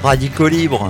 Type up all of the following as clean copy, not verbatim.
Radicaux Libre.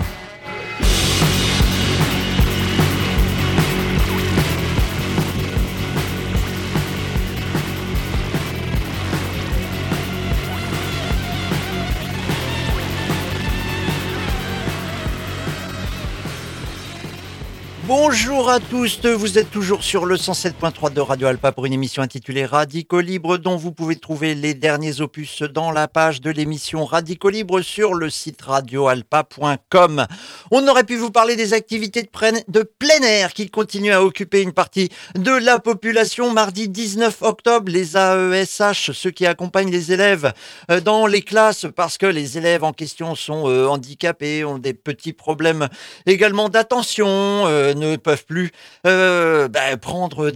Bonjour à tous, vous êtes toujours sur le 107.3 de Radio Alpa pour une émission intitulée Radicaux Libre dont vous pouvez trouver les derniers opus dans la page de l'émission Radicaux Libre sur le site radioalpa.com. On aurait pu vous parler des activités de plein air qui continuent à occuper une partie de la population. Mardi 19 octobre, les AESH, ceux qui accompagnent les élèves dans les classes parce que les élèves en question sont handicapés, ont des petits problèmes également d'attention, ne peuvent plus prendre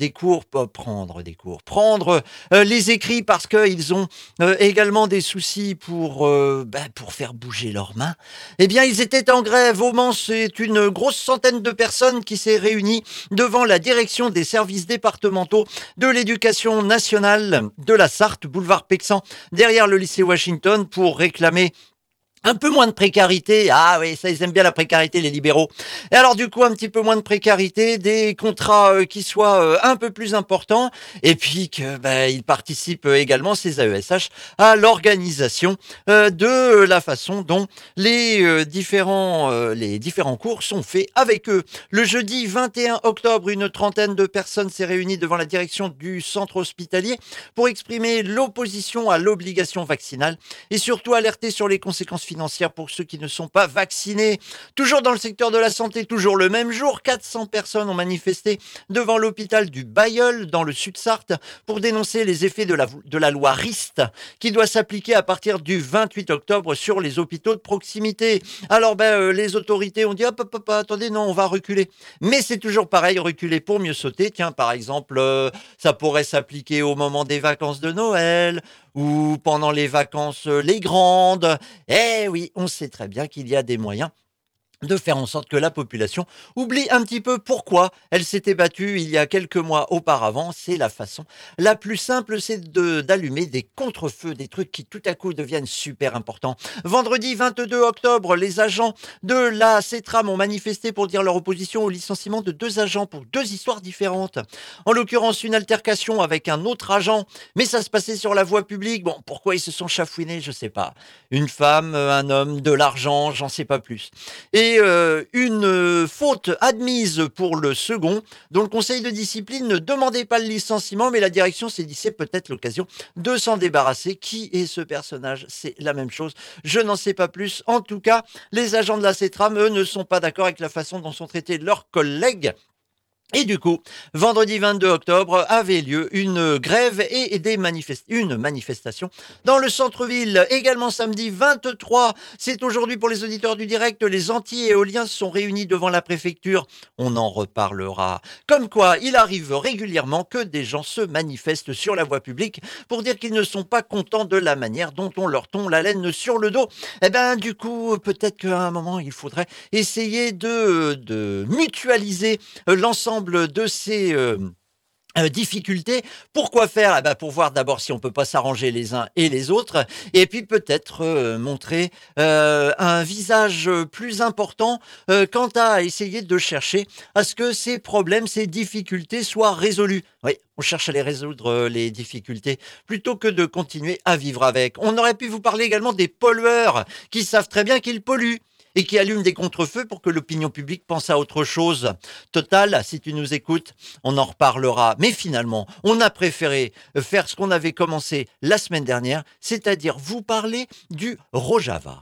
les écrits parce qu'ils ont également des soucis pour faire bouger leurs mains. Eh bien, ils étaient en grève au Mans. C'est une grosse centaine de personnes qui s'est réunie devant la direction des services départementaux de l'éducation nationale de la Sarthe, boulevard Pexan, derrière le lycée Washington, pour réclamer un peu moins de précarité. Ah oui, ça, ils aiment bien la précarité, les libéraux. Et alors, du coup, un petit peu moins de précarité, des contrats qui soient un peu plus importants, et puis que ils participent également, ces AESH, à l'organisation de la façon dont les différents cours sont faits avec eux. Le jeudi 21 octobre, une trentaine de personnes s'est réunie devant la direction du centre hospitalier pour exprimer l'opposition à l'obligation vaccinale et surtout alerter sur les conséquences financières pour ceux qui ne sont pas vaccinés. Toujours dans le secteur de la santé, toujours le même jour, 400 personnes ont manifesté devant l'hôpital du Bailleul dans le Sud-Sarthe pour dénoncer les effets de la loi Rist qui doit s'appliquer à partir du 28 octobre sur les hôpitaux de proximité. Alors les autorités ont dit attendez, non, on va reculer. Mais c'est toujours pareil, reculer pour mieux sauter. Tiens, par exemple, ça pourrait s'appliquer au moment des vacances de Noël ou pendant les vacances les grandes. Eh oui, on sait très bien qu'il y a des moyens de faire en sorte que la population oublie un petit peu pourquoi elle s'était battue il y a quelques mois auparavant. C'est la façon la plus simple, c'est d'allumer des contre-feux, des trucs qui tout à coup deviennent super importants. Vendredi 22 octobre, les agents de la CETRAM ont manifesté pour dire leur opposition au licenciement de 2 agents pour 2 histoires différentes. En l'occurrence, une altercation avec un autre agent, mais ça se passait sur la voie publique. Bon, pourquoi ils se sont chafouinés, je sais pas. Une femme, un homme, de l'argent, j'en sais pas plus. Et une faute admise pour le second, dont le conseil de discipline ne demandait pas le licenciement, mais la direction s'est dit c'est peut-être l'occasion de s'en débarrasser. Qui est ce personnage ? C'est la même chose. Je n'en sais pas plus. En tout cas, les agents de la CETRAM, eux, ne sont pas d'accord avec la façon dont sont traités leurs collègues. Et du coup, vendredi 22 octobre avait lieu une grève et une manifestation dans le centre-ville. Également samedi 23, c'est aujourd'hui pour les auditeurs du direct, les anti-éoliens sont réunis devant la préfecture. On en reparlera. Comme quoi, il arrive régulièrement que des gens se manifestent sur la voie publique pour dire qu'ils ne sont pas contents de la manière dont on leur tombe la laine sur le dos. Eh ben, du coup, peut-être qu'à un moment, il faudrait essayer de mutualiser l'ensemble de ces difficultés. Pourquoi faire ? Pour voir d'abord si on peut pas s'arranger les uns et les autres, et puis peut-être montrer un visage plus important quant à essayer de chercher à ce que ces problèmes, ces difficultés soient résolus. Oui, on cherche à les résoudre, les difficultés, plutôt que de continuer à vivre avec. On aurait pu vous parler également des pollueurs qui savent très bien qu'ils polluent et qui allument des contre-feux pour que l'opinion publique pense à autre chose. Total, si tu nous écoutes, on en reparlera. Mais finalement, on a préféré faire ce qu'on avait commencé la semaine dernière, c'est-à-dire vous parler du Rojava.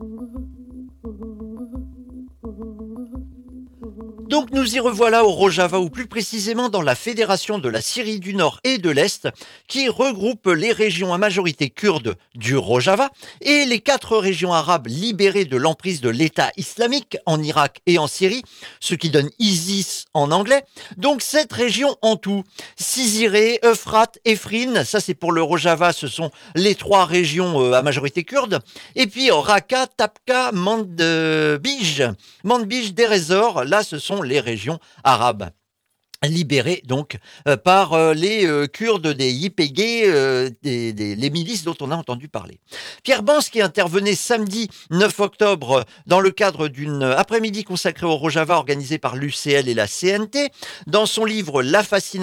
Donc nous y revoilà au Rojava, ou plus précisément dans la Fédération de la Syrie du Nord et de l'Est, qui regroupe les régions à majorité kurde du Rojava et les 4 régions arabes libérées de l'emprise de l'État islamique en Irak et en Syrie, ce qui donne ISIS en anglais. Donc 7 régions en tout. Ciziré, Euphrate, Efrin, ça c'est pour le Rojava, ce sont les 3 régions à majorité kurde. Et puis Raqqa, Tabqa, Manbij, Deir ez-Zor, là ce sont les régions arabes. libérés donc par les Kurdes des YPG, les milices dont on a entendu parler. Pierre Bans, qui intervenait samedi 9 octobre dans le cadre d'une après-midi consacrée au Rojava organisée par l'UCL et la CNT, dans son livre La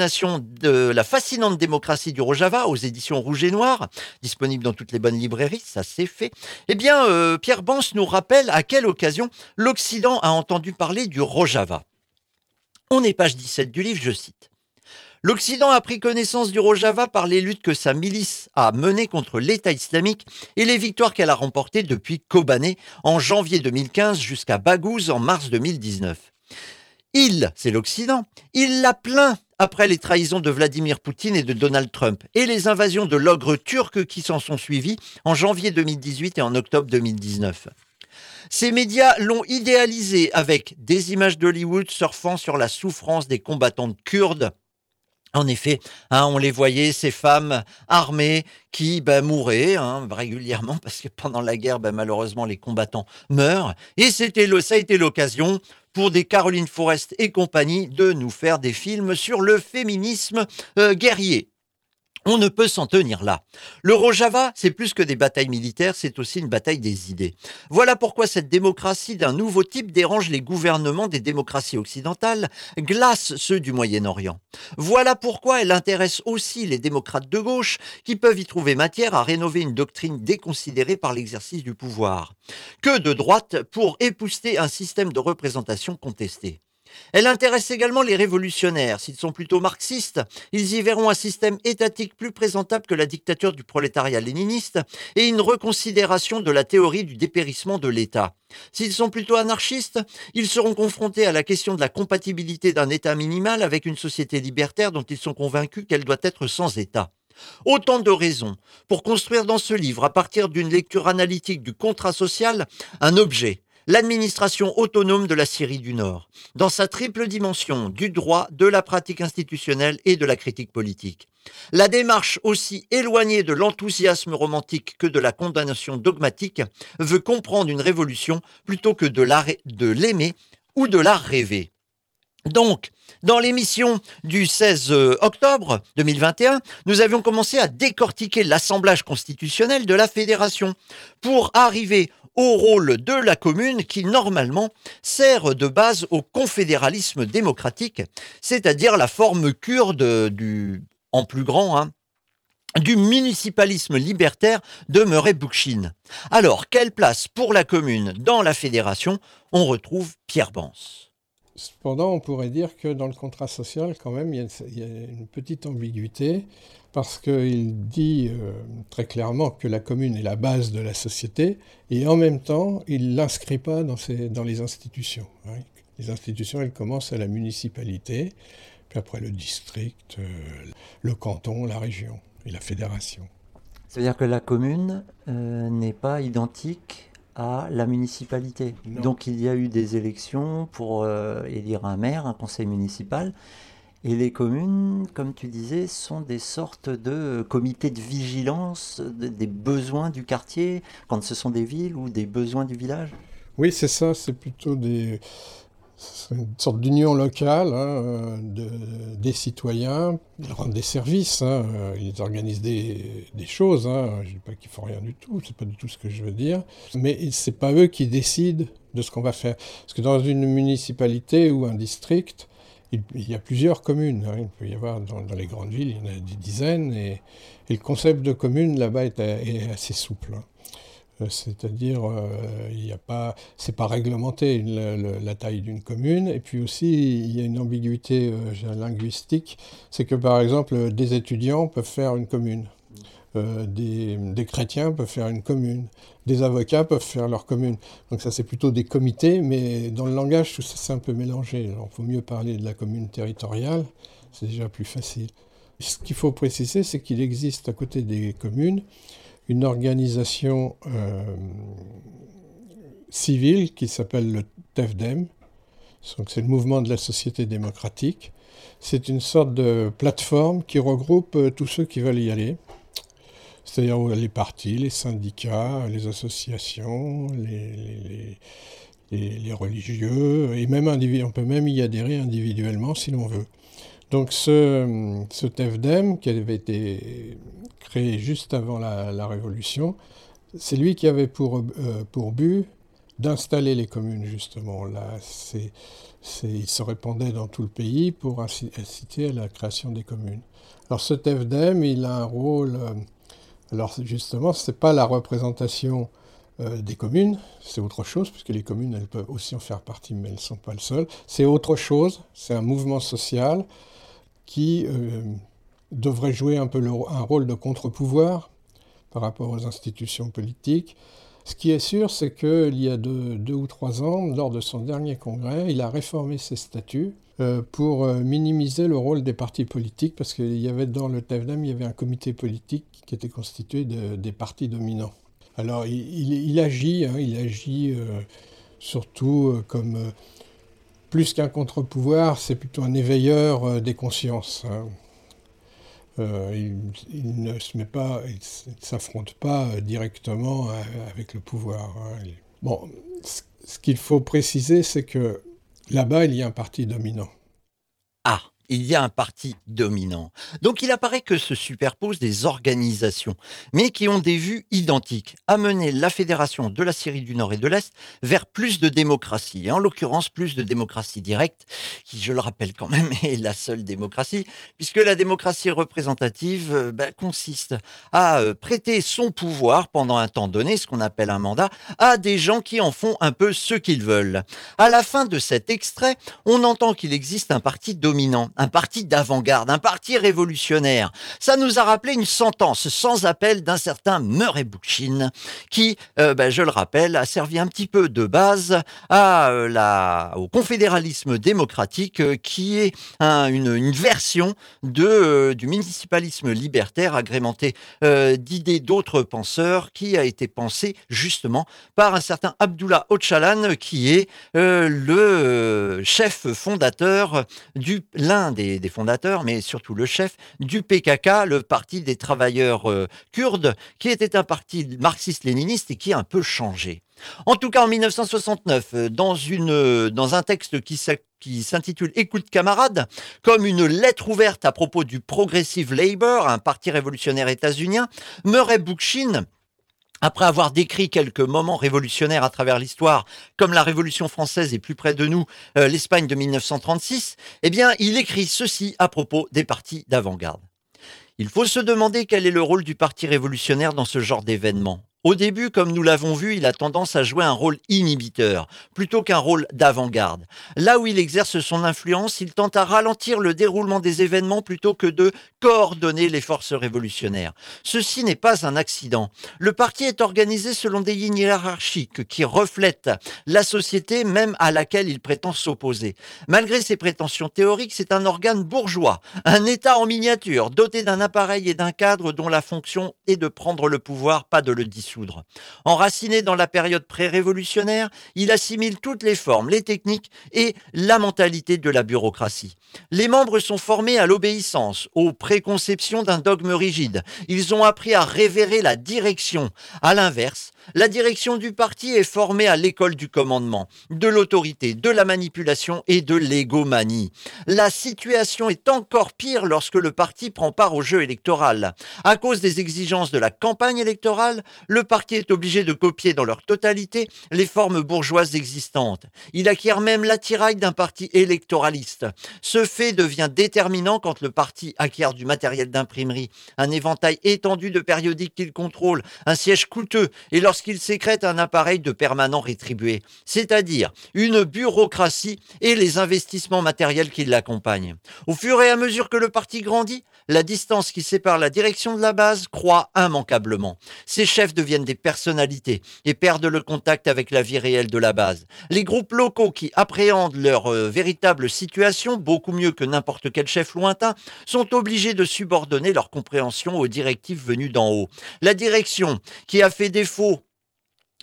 fascinante démocratie du Rojava aux éditions Rouge et Noir, disponible dans toutes les bonnes librairies, ça c'est fait. Eh bien, Pierre Bans nous rappelle à quelle occasion l'Occident a entendu parler du Rojava. On est page 17 du livre, je cite. L'Occident a pris connaissance du Rojava par les luttes que sa milice a menées contre l'État islamique et les victoires qu'elle a remportées depuis Kobané en janvier 2015 jusqu'à Baghouz en mars 2019. C'est l'Occident, il l'a plaint après les trahisons de Vladimir Poutine et de Donald Trump et les invasions de l'ogre turc qui s'en sont suivies en janvier 2018 et en octobre 2019. Ces médias l'ont idéalisé avec des images d'Hollywood surfant sur la souffrance des combattantes kurdes. En effet, on les voyait, ces femmes armées qui mouraient régulièrement parce que pendant la guerre, malheureusement, les combattants meurent. Et ça a été l'occasion pour des Caroline Forrest et compagnie de nous faire des films sur le féminisme guerrier. On ne peut s'en tenir là. Le Rojava, c'est plus que des batailles militaires, c'est aussi une bataille des idées. Voilà pourquoi cette démocratie d'un nouveau type dérange les gouvernements des démocraties occidentales, glace ceux du Moyen-Orient. Voilà pourquoi elle intéresse aussi les démocrates de gauche qui peuvent y trouver matière à rénover une doctrine déconsidérée par l'exercice du pouvoir. Que de droite pour épousseter un système de représentation contesté. Elle intéresse également les révolutionnaires. S'ils sont plutôt marxistes, ils y verront un système étatique plus présentable que la dictature du prolétariat léniniste et une reconsidération de la théorie du dépérissement de l'État. S'ils sont plutôt anarchistes, ils seront confrontés à la question de la compatibilité d'un État minimal avec une société libertaire dont ils sont convaincus qu'elle doit être sans État. Autant de raisons pour construire dans ce livre, à partir d'une lecture analytique du contrat social, un objet. L'administration autonome de la Syrie du Nord, dans sa triple dimension du droit, de la pratique institutionnelle et de la critique politique. La démarche, aussi éloignée de l'enthousiasme romantique que de la condamnation dogmatique, veut comprendre une révolution plutôt que de l'aimer ou de la rêver. Donc, dans l'émission du 16 octobre 2021, nous avions commencé à décortiquer l'assemblage constitutionnel de la fédération pour arriver au rôle de la commune qui, normalement, sert de base au confédéralisme démocratique, c'est-à-dire la forme kurde en plus grand, du municipalisme libertaire de Murray Bookchin. Alors, quelle place pour la commune dans la fédération? On retrouve Pierre Bans. Cependant, on pourrait dire que dans le contrat social, quand même, il y a une petite ambiguïté, parce qu'il dit très clairement que la commune est la base de la société, et en même temps, il ne l'inscrit pas dans les institutions. Les institutions, elles commencent à la municipalité, puis après le district, le canton, la région et la fédération. C'est-à-dire que la commune n'est pas identique à la municipalité. Non. Donc il y a eu des élections pour élire un maire, un conseil municipal. Et les communes, comme tu disais, sont des sortes de comités de vigilance des besoins du quartier, quand ce sont des villes ou des besoins du village. Oui, c'est ça, c'est plutôt c'est une sorte d'union locale des citoyens. Ils rendent des services, ils organisent des choses. Je ne dis pas qu'ils font rien du tout, c'est pas du tout ce que je veux dire. Mais c'est pas eux qui décident de ce qu'on va faire. Parce que dans une municipalité ou un district, il y a plusieurs communes. Il peut y avoir dans les grandes villes, il y en a des dizaines. Et le concept de commune là-bas est assez souple. C'est-à-dire, c'est pas réglementé la taille d'une commune. Et puis aussi, il y a une ambiguïté linguistique. C'est que, par exemple, des étudiants peuvent faire une commune. Des chrétiens peuvent faire une commune. Des avocats peuvent faire leur commune. Donc ça, c'est plutôt des comités, mais dans le langage, tout ça, c'est un peu mélangé. Alors, il vaut mieux parler de la commune territoriale. C'est déjà plus facile. Ce qu'il faut préciser, c'est qu'il existe à côté des communes une organisation civile qui s'appelle le TEFDEM. Donc, c'est le mouvement de la société démocratique. C'est une sorte de plateforme qui regroupe tous ceux qui veulent y aller. C'est-à-dire les partis, les syndicats, les associations, les religieux, et même on peut même y adhérer individuellement si l'on veut. Donc ce TEFDEM, qui avait été créé juste avant la Révolution, c'est lui qui avait pour but d'installer les communes, justement. Là, il se répandait dans tout le pays pour inciter à la création des communes. Alors ce TEFDEM, il a un rôle... alors justement, ce n'est pas la représentation des communes, c'est autre chose, puisque les communes, elles peuvent aussi en faire partie, mais elles ne sont pas le seul. C'est autre chose, c'est un mouvement social qui devrait jouer un peu un rôle de contre-pouvoir par rapport aux institutions politiques. Ce qui est sûr, c'est qu'il y a 2 ou 3 ans, lors de son dernier congrès, il a réformé ses statuts pour minimiser le rôle des partis politiques, parce qu'il y avait dans le TEFDEM, il y avait un comité politique qui était constitué des partis dominants. Alors il agit surtout comme plus qu'un contre-pouvoir, c'est plutôt un éveilleur des consciences. Il ne s'affronte pas directement avec le pouvoir. Bon, ce qu'il faut préciser, c'est que là-bas, il y a un parti dominant. Ah, il y a un parti dominant. Donc il apparaît que se superposent des organisations, mais qui ont des vues identiques, amener la fédération de la Syrie du Nord et de l'Est vers plus de démocratie, et en l'occurrence plus de démocratie directe, qui, je le rappelle quand même, est la seule démocratie, puisque la démocratie représentative consiste à prêter son pouvoir pendant un temps donné, ce qu'on appelle un mandat, à des gens qui en font un peu ce qu'ils veulent. À la fin de cet extrait, on entend qu'il existe un parti dominant, un parti d'avant-garde, un parti révolutionnaire. Ça nous a rappelé une sentence sans appel d'un certain Murray Bookchin, qui, je le rappelle, a servi un petit peu de base au confédéralisme démocratique, qui est une version du municipalisme libertaire agrémenté d'idées d'autres penseurs, qui a été pensé justement par un certain Abdullah Öcalan, qui est le chef fondateur l'un des fondateurs, mais surtout le chef du PKK, le Parti des travailleurs kurdes, qui était un parti marxiste-léniniste et qui a un peu changé. En tout cas, en 1969, dans un texte qui s'intitule Écoute camarades, comme une lettre ouverte à propos du Progressive Labour, un parti révolutionnaire états-unien, Murray Bookchin, après avoir décrit quelques moments révolutionnaires à travers l'histoire, comme la Révolution française et plus près de nous, l'Espagne de 1936, il écrit ceci à propos des partis d'avant-garde. Il faut se demander quel est le rôle du parti révolutionnaire dans ce genre d'événement. Au début, comme nous l'avons vu, il a tendance à jouer un rôle inhibiteur, plutôt qu'un rôle d'avant-garde. Là où il exerce son influence, il tente à ralentir le déroulement des événements plutôt que de coordonner les forces révolutionnaires. Ceci n'est pas un accident. Le parti est organisé selon des lignes hiérarchiques qui reflètent la société même à laquelle il prétend s'opposer. Malgré ses prétentions théoriques, c'est un organe bourgeois, un État en miniature, doté d'un appareil et d'un cadre dont la fonction est de prendre le pouvoir, pas de le dissoudre. Enraciné dans la période pré-révolutionnaire, il assimile toutes les formes, les techniques et la mentalité de la bureaucratie. Les membres sont formés à l'obéissance, aux préconceptions d'un dogme rigide. Ils ont appris à révérer la direction. À l'inverse, la direction du parti est formée à l'école du commandement, de l'autorité, de la manipulation et de l'égomanie. La situation est encore pire lorsque le parti prend part au jeu électoral. À cause des exigences de la campagne électorale, le parti est obligé de copier dans leur totalité les formes bourgeoises existantes. Il acquiert même l'attirail d'un parti électoraliste. Ce fait devient déterminant quand le parti acquiert du matériel d'imprimerie, un éventail étendu de périodiques qu'il contrôle, un siège coûteux et lorsqu'il sécrète un appareil de permanent rétribué, c'est-à-dire une bureaucratie et les investissements matériels qui l'accompagnent. Au fur et à mesure que le parti grandit, la distance qui sépare la direction de la base croît immanquablement. Ses chefs deviennent des personnalités et perdent le contact avec la vie réelle de la base. Les groupes locaux qui appréhendent leur véritable situation beaucoup mieux que n'importe quel chef lointain sont obligés de subordonner leur compréhension aux directives venues d'en haut. La direction qui a fait défaut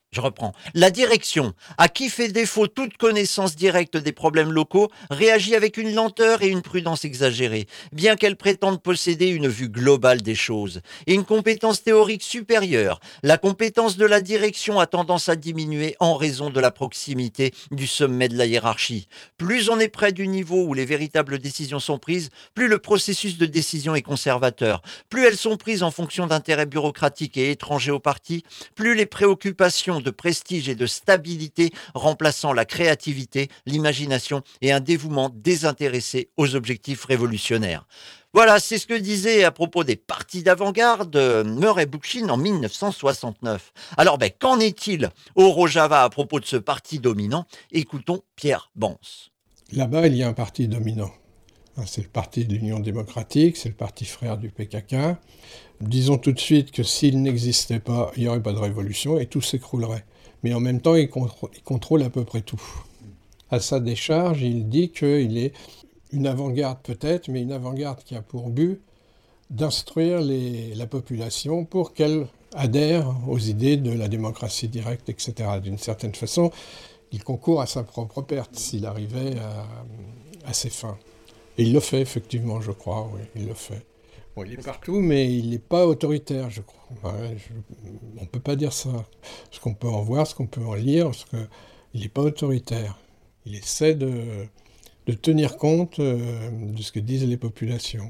Je reprends. La direction, à qui fait défaut toute connaissance directe des problèmes locaux, réagit avec une lenteur et une prudence exagérées, bien qu'elle prétende posséder une vue globale des choses et une compétence théorique supérieure. La compétence de la direction a tendance à diminuer en raison de la proximité du sommet de la hiérarchie. Plus on est près du niveau où les véritables décisions sont prises, plus le processus de décision est conservateur. Plus elles sont prises en fonction d'intérêts bureaucratiques et étrangers au parti, plus les préoccupations de prestige et de stabilité remplaçant la créativité, l'imagination et un dévouement désintéressé aux objectifs révolutionnaires. Voilà, c'est ce que disait à propos des partis d'avant-garde Murray Bookchin en 1969. Alors, qu'en est-il au Rojava à propos de ce parti dominant? Écoutons Pierre Bans. Là-bas, il y a un parti dominant. C'est le parti de l'Union démocratique, c'est le parti frère du PKK. Disons tout de suite que s'il n'existait pas, il n'y aurait pas de révolution et tout s'écroulerait. Mais en même temps, il contrôle à peu près tout. À sa décharge, il dit qu'il est une avant-garde peut-être, mais une avant-garde qui a pour but d'instruire la population pour qu'elle adhère aux idées de la démocratie directe, etc. D'une certaine façon, il concourt à sa propre perte s'il arrivait à ses fins. Et il le fait, effectivement, je crois, oui, il le fait. Bon, il est partout, mais il n'est pas autoritaire, je crois. On ne peut pas dire ça. Ce qu'on peut en voir, ce qu'on peut en lire, parce qu'il n'est pas autoritaire. Il essaie de tenir compte de ce que disent les populations.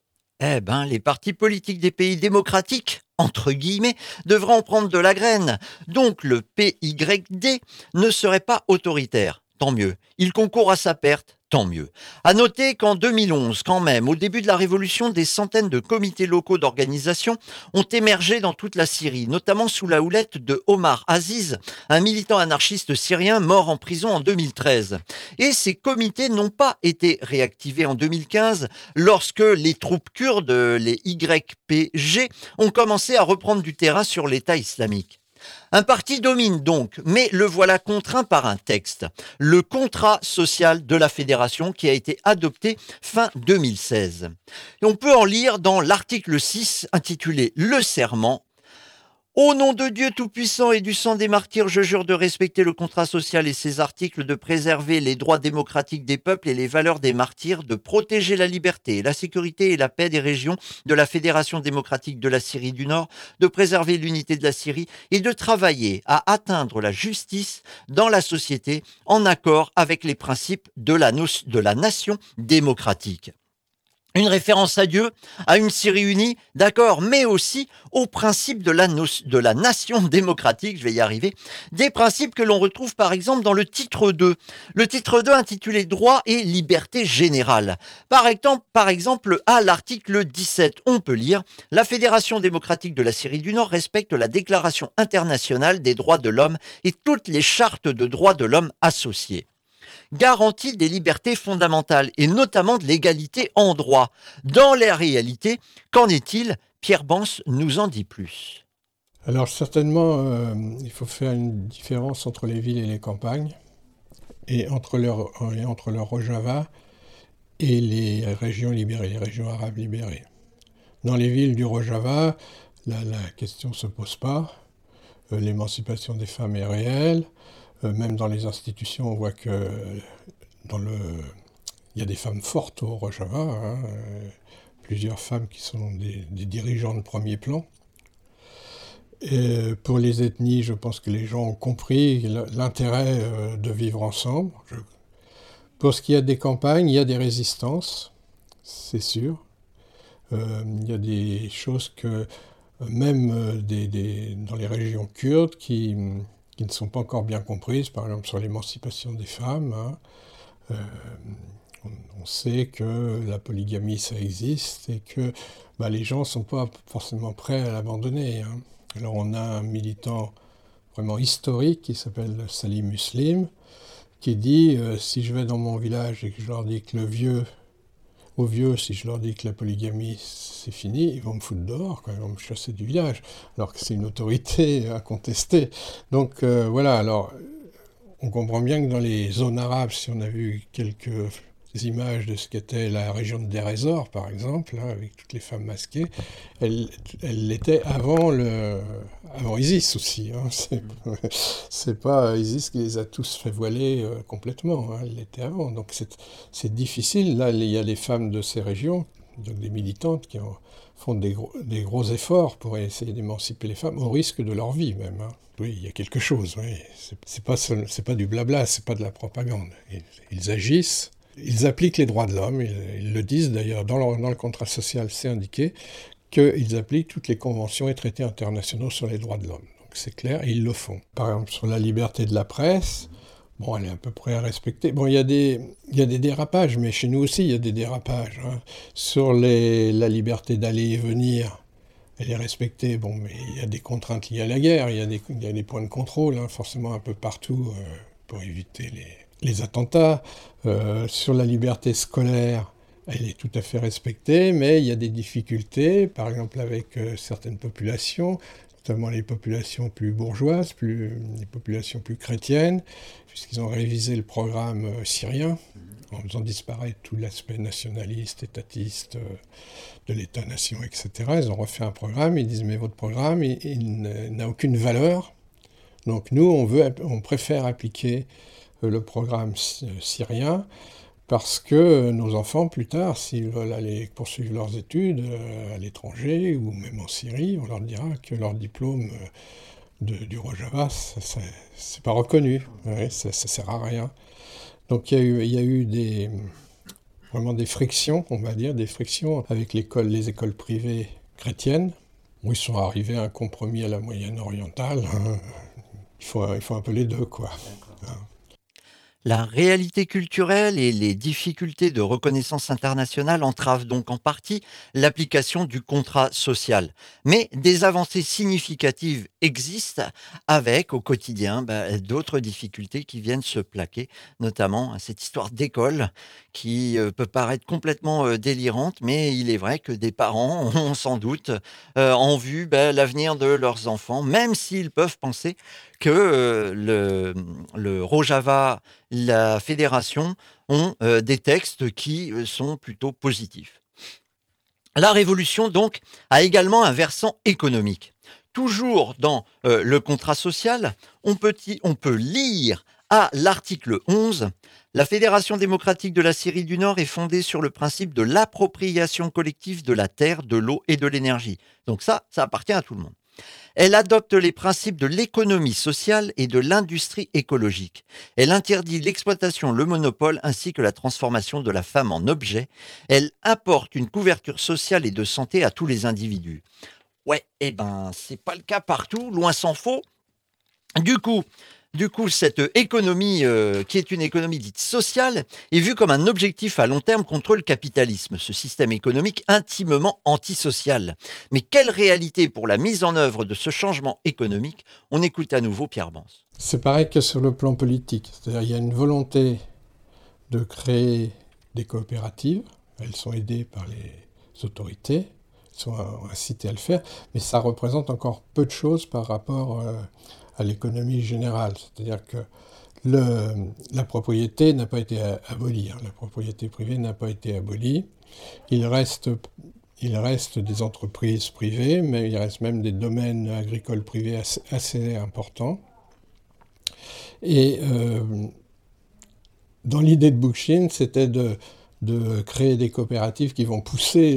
Les partis politiques des pays démocratiques, entre guillemets, devraient en prendre de la graine. Donc le PYD ne serait pas autoritaire. Tant mieux. Il concourt à sa perte. Tant mieux. À noter qu'en 2011, quand même, au début de la révolution, des centaines de comités locaux d'organisation ont émergé dans toute la Syrie, notamment sous la houlette de Omar Aziz, un militant anarchiste syrien mort en prison en 2013. Et ces comités n'ont pas été réactivés en 2015 lorsque les troupes kurdes, les YPG, ont commencé à reprendre du terrain sur l'État islamique. Un parti domine donc, mais le voilà contraint par un texte, le contrat social de la fédération qui a été adopté fin 2016. Et on peut en lire dans l'article 6 intitulé « Le serment ». Au nom de Dieu Tout-Puissant et du sang des martyrs, je jure de respecter le contrat social et ses articles, de préserver les droits démocratiques des peuples et les valeurs des martyrs, de protéger la liberté, la sécurité et la paix des régions de la Fédération démocratique de la Syrie du Nord, de préserver l'unité de la Syrie et de travailler à atteindre la justice dans la société en accord avec les principes de la nation démocratique. Une référence à Dieu, à une Syrie unie, d'accord, mais aussi aux principes de la nation démocratique, je vais y arriver, des principes que l'on retrouve par exemple dans le titre 2. Le titre 2 intitulé Droits et libertés générales. Par exemple, à l'article 17, on peut lire « La Fédération démocratique de la Syrie du Nord respecte la Déclaration internationale des droits de l'homme et toutes les chartes de droits de l'homme associées. » Garantie des libertés fondamentales et notamment de l'égalité en droit. Dans la réalité, qu'en est-il? Pierre Bans nous en dit plus. Alors certainement, il faut faire une différence entre les villes et les campagnes, et entre le Rojava et les régions libérées, les régions arabes libérées. Dans les villes du Rojava, la question ne se pose pas. L'émancipation des femmes est réelle. Même dans les institutions, on voit que il y a des femmes fortes au Rojava, plusieurs femmes qui sont des dirigeants de premier plan. Et pour les ethnies, je pense que les gens ont compris l'intérêt de vivre ensemble. Pour ce qui est des campagnes, il y a des résistances, c'est sûr. Il y a des choses que, même dans les régions kurdes, qui ne sont pas encore bien comprises, par exemple sur l'émancipation des femmes. On sait que la polygamie, ça existe, et que les gens ne sont pas forcément prêts à l'abandonner. Alors on a un militant vraiment historique qui s'appelle Salim Muslim, qui dit si je vais dans mon village et que je leur dis que aux vieux, si je leur dis que la polygamie c'est fini, ils vont me foutre dehors, ils vont me chasser du village, alors que c'est une autorité incontestée. Donc voilà, alors on comprend bien que dans les zones arabes, si on a vu quelques images de ce qu'était la région de Deir ez-Zor, par exemple, hein, avec toutes les femmes masquées, elle l'était avant Isis aussi. Hein. C'est pas Isis qui les a tous fait voiler complètement, hein, elle l'était avant. Donc c'est difficile. Là, il y a des femmes de ces régions, donc des militantes qui font des gros efforts pour essayer d'émanciper les femmes, au risque de leur vie même. Hein. Oui, il y a quelque chose. Oui. C'est pas du blabla, c'est pas de la propagande. Ils agissent. Ils appliquent les droits de l'homme, ils le disent d'ailleurs, dans le contrat social, c'est indiqué, qu'ils appliquent toutes les conventions et traités internationaux sur les droits de l'homme. Donc c'est clair, et ils le font. Par exemple, sur la liberté de la presse, bon, elle est à peu près respectée. Bon, il y a des dérapages, mais chez nous aussi, il y a des dérapages. Hein. Sur la liberté d'aller et venir, elle est respectée. Bon, mais il y a des contraintes liées à la guerre, il y a des points de contrôle, hein, forcément un peu partout, pour éviter les attentats. Sur la liberté scolaire, elle est tout à fait respectée, mais il y a des difficultés, par exemple avec certaines populations, notamment les populations plus bourgeoises, les populations plus chrétiennes, puisqu'ils ont révisé le programme syrien, en faisant disparaître tout l'aspect nationaliste, étatiste de l'État-nation, etc. Ils ont refait un programme, ils disent « mais votre programme, il n'a aucune valeur, donc nous, on préfère appliquer le programme syrien, parce que nos enfants, plus tard, s'ils veulent aller poursuivre leurs études à l'étranger ou même en Syrie, on leur dira que leur diplôme du Rojava, c'est pas reconnu, ouais, ça sert à rien. Donc il y a eu vraiment des frictions, on va dire, des frictions avec les écoles privées chrétiennes, où ils sont arrivés à un compromis à la moyenne orientale. Il faut un peu les deux, quoi. La réalité culturelle et les difficultés de reconnaissance internationale entravent donc en partie l'application du contrat social. Mais des avancées significatives existent avec au quotidien d'autres difficultés qui viennent se plaquer, notamment cette histoire d'école qui peut paraître complètement délirante, mais il est vrai que des parents ont sans doute en vue l'avenir de leurs enfants, même s'ils peuvent penser que le Rojava, la fédération ont des textes qui sont plutôt positifs. La révolution, donc, a également un versant économique. Toujours dans le contrat social, on peut lire à l'article 11, la Fédération démocratique de la Syrie du Nord est fondée sur le principe de l'appropriation collective de la terre, de l'eau et de l'énergie. Donc ça appartient à tout le monde. Elle adopte les principes de l'économie sociale et de l'industrie écologique. Elle interdit l'exploitation, le monopole ainsi que la transformation de la femme en objet. Elle apporte une couverture sociale et de santé à tous les individus. Ouais, c'est pas le cas partout, loin s'en faut. Du coup, cette économie, qui est une économie dite sociale, est vue comme un objectif à long terme contre le capitalisme, ce système économique intimement antisocial. Mais quelle réalité pour la mise en œuvre de ce changement économique? On écoute à nouveau Pierre Bans. C'est pareil que sur le plan politique. C'est-à-dire qu'il y a une volonté de créer des coopératives. Elles sont aidées par les autorités, sont incitées à le faire, mais ça représente encore peu de choses par rapport à l'économie générale. C'est-à-dire que la propriété n'a pas été abolie, hein. La propriété privée n'a pas été abolie. Il reste des entreprises privées, mais il reste même des domaines agricoles privés assez importants. Et dans l'idée de Bookchin, c'était de créer des coopératives qui vont pousser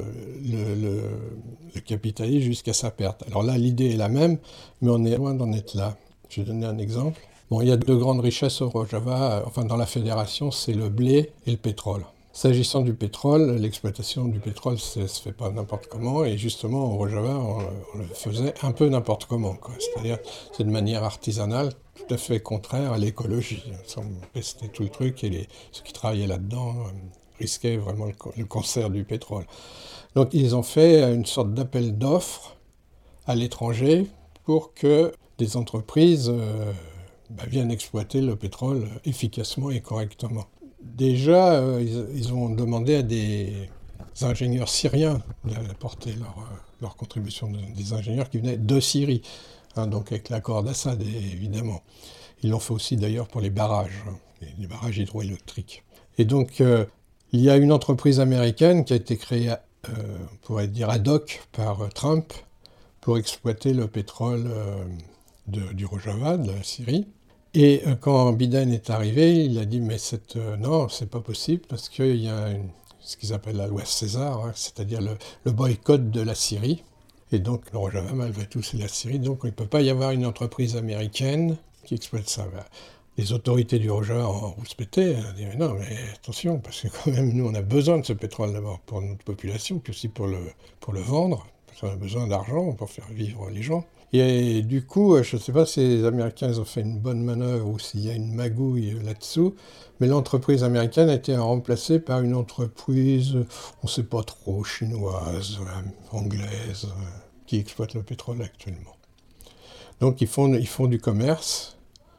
le capitalisme jusqu'à sa perte. Alors là, l'idée est la même, mais on est loin d'en être là. Je vais donner un exemple. Bon, il y a deux grandes richesses au Rojava, dans la fédération, c'est le blé et le pétrole. S'agissant du pétrole, l'exploitation du pétrole, ça ne se fait pas n'importe comment, et justement, au Rojava, on le faisait un peu n'importe comment, quoi. C'est-à-dire, c'est de manière artisanale, tout à fait contraire à l'écologie. Ça pestait tout le truc, et ceux qui travaillaient là-dedans risquaient vraiment le cancer du pétrole. Donc, ils ont fait une sorte d'appel d'offres à l'étranger pour que des entreprises viennent exploiter le pétrole efficacement et correctement. Déjà, ils ont demandé à des ingénieurs syriens d'apporter leur contribution, des ingénieurs qui venaient de Syrie, donc avec l'accord d'Assad, évidemment. Ils l'ont fait aussi d'ailleurs pour les barrages, les barrages hydroélectriques. Et donc, il y a une entreprise américaine qui a été créée, on pourrait dire ad hoc, par Trump, pour exploiter le pétrole du Rojava, de la Syrie. Et quand Biden est arrivé, il a dit mais non, c'est pas possible parce qu'il y a ce qu'ils appellent la loi César, hein, c'est-à-dire le boycott de la Syrie. Et donc le Rojava, malgré tout, c'est la Syrie, donc il ne peut pas y avoir une entreprise américaine qui exploite ça. Les autorités du Rojava ont rouspété, ont dit non mais attention, parce que quand même nous on a besoin de ce pétrole d'abord pour notre population, puis aussi pour le vendre, parce qu'on a besoin d'argent pour faire vivre les gens. Et du coup, je ne sais pas si les Américains ont fait une bonne manœuvre ou s'il y a une magouille là-dessous, mais l'entreprise américaine a été remplacée par une entreprise, on ne sait pas trop, chinoise, anglaise, qui exploite le pétrole actuellement. Donc ils font du commerce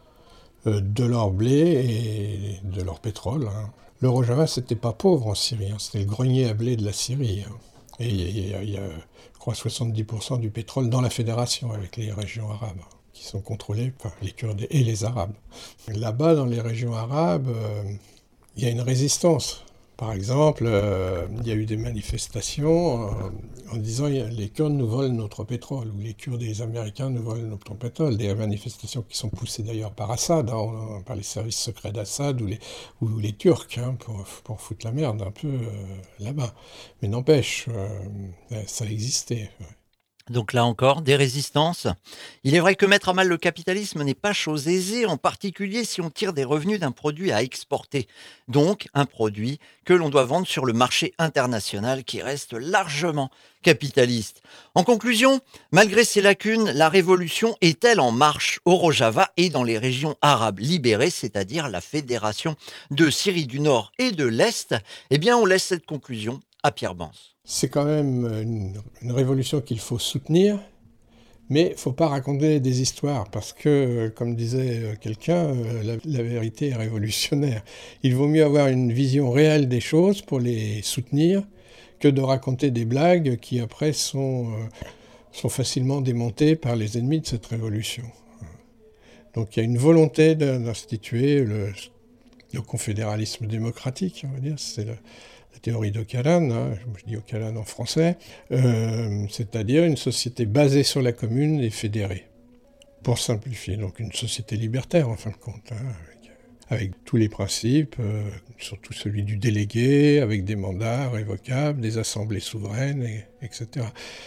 de leur blé et de leur pétrole. Hein. Le Rojava, c'était pas pauvre en Syrie, hein, c'était le grenier à blé de la Syrie. Hein. Et il y a, je crois, 70% du pétrole dans la fédération avec les régions arabes, qui sont contrôlées par les Kurdes et les Arabes. Là-bas, dans les régions arabes, il y a une résistance. Par exemple, il y a eu des manifestations en disant les Kurdes nous volent notre pétrole, ou les Kurdes et les Américains nous volent notre pétrole. Des manifestations qui sont poussées d'ailleurs par Assad, hein, par les services secrets d'Assad ou les Turcs, hein, pour foutre la merde un peu là-bas. Mais n'empêche, ça existait. Ouais. Donc là encore, des résistances. Il est vrai que mettre à mal le capitalisme n'est pas chose aisée, en particulier si on tire des revenus d'un produit à exporter. Donc un produit que l'on doit vendre sur le marché international qui reste largement capitaliste. En conclusion, malgré ces lacunes, la révolution est-elle en marche au Rojava et dans les régions arabes libérées, c'est-à-dire la Fédération de Syrie du Nord et de l'Est? Eh bien, on laisse cette conclusion à Pierre Bans. C'est quand même une révolution qu'il faut soutenir, mais il ne faut pas raconter des histoires, parce que, comme disait quelqu'un, la vérité est révolutionnaire. Il vaut mieux avoir une vision réelle des choses pour les soutenir, que de raconter des blagues qui après sont facilement démontées par les ennemis de cette révolution. Donc il y a une volonté d'instituer le confédéralisme démocratique, on va dire, c'est la théorie d'Ocalan, hein, je dis Ocalan en français, c'est-à-dire une société basée sur la commune et fédérée, pour simplifier. Donc une société libertaire en fin de compte, hein, avec tous les principes, surtout celui du délégué, avec des mandats révocables, des assemblées souveraines, etc.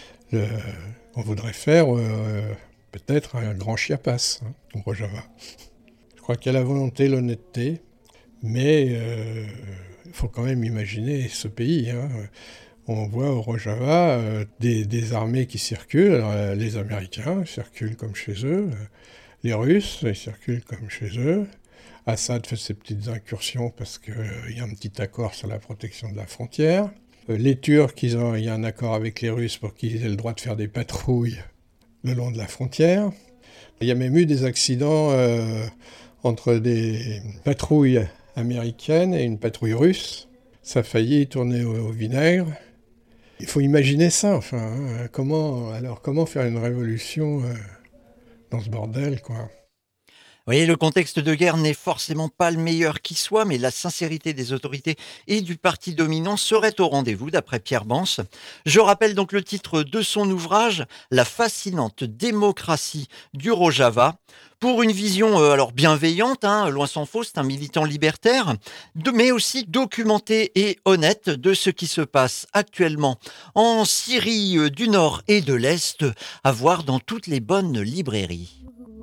On voudrait faire peut-être un grand Chiapas, hein, au Rojava. Je crois qu'il y a la volonté, l'honnêteté, mais il faut quand même imaginer ce pays. Hein. On voit au Rojava des armées qui circulent. Alors, les Américains circulent comme chez eux. Les Russes, ils circulent comme chez eux. Assad fait ses petites incursions parce qu'il y a un petit accord sur la protection de la frontière. Les Turcs, il y a un accord avec les Russes pour qu'ils aient le droit de faire des patrouilles le long de la frontière. Il y a même eu des accidents entre des patrouilles américaine et une patrouille russe. Ça a failli tourner au vinaigre. Il faut imaginer ça, enfin. Hein. Comment faire une révolution dans ce bordel, quoi. Vous voyez, le contexte de guerre n'est forcément pas le meilleur qui soit, mais la sincérité des autorités et du parti dominant serait au rendez-vous, d'après Pierre Bans. Je rappelle donc le titre de son ouvrage, La fascinante démocratie du Rojava. Pour une vision alors bienveillante, hein, loin s'en faut, c'est un militant libertaire, mais aussi documenté et honnête de ce qui se passe actuellement en Syrie du Nord et de l'Est, à voir dans toutes les bonnes librairies.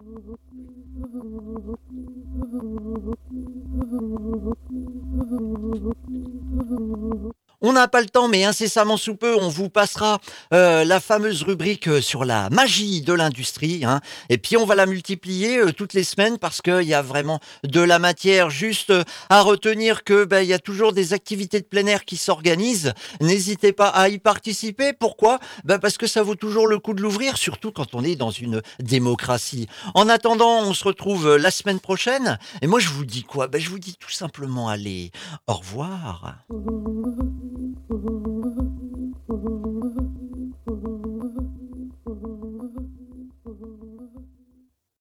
On n'a pas le temps, mais incessamment sous peu, on vous passera la fameuse rubrique sur la magie de l'industrie. Hein. Et puis, on va la multiplier toutes les semaines parce qu'il y a vraiment de la matière. Juste à retenir que il y a toujours des activités de plein air qui s'organisent. N'hésitez pas à y participer. Pourquoi ? Parce que ça vaut toujours le coup de l'ouvrir, surtout quand on est dans une démocratie. En attendant, on se retrouve la semaine prochaine. Et moi, je vous dis quoi ? Je vous dis tout simplement, allez, au revoir.